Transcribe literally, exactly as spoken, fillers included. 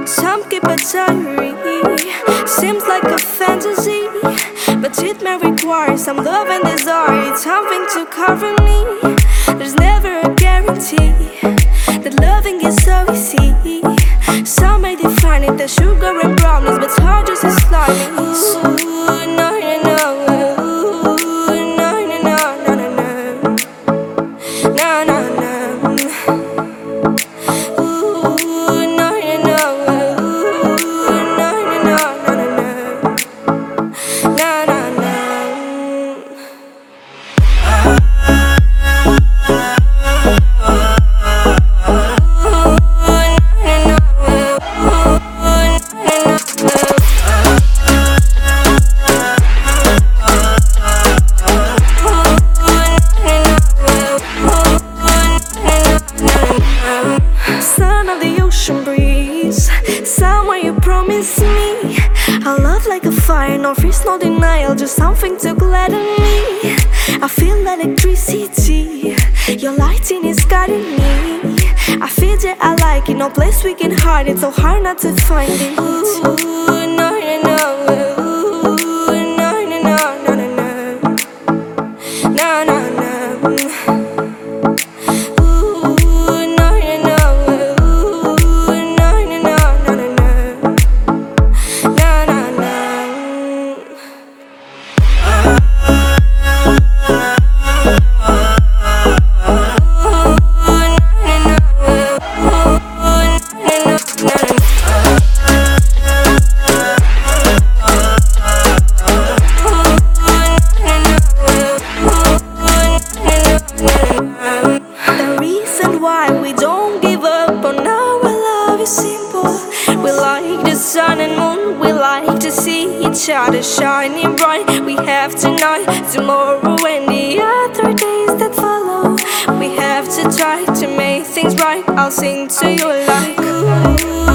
Some keep a diary. Seems like a fantasy, but it may require some love and desire. It's something to cover me. There's never a guarantee that loving is so easy. Some may define it as sugar and brownies, but it's hard just as slimy. Ooh, no, no, no. Ooh, no, no, no, no, no, no. No, no, no. Ooh, no, no, no. Ooh, no, no, no, no, no, no. No, no, no. Son of the ocean breeze, somewhere you promised me a love like a fire, no fears, no denial, just something to gladden me. I feel electricity, your lighting is guiding me. I feel that I like it, no place we can hide it, so hard not to find it. Ooh, no, no, no. Ooh, no, no, no, no, no, no. No, no, no. Sun and moon, we like to see each other shining bright. We have tonight, tomorrow, and the other days that follow. We have to try to make things right. I'll sing to you like ooh.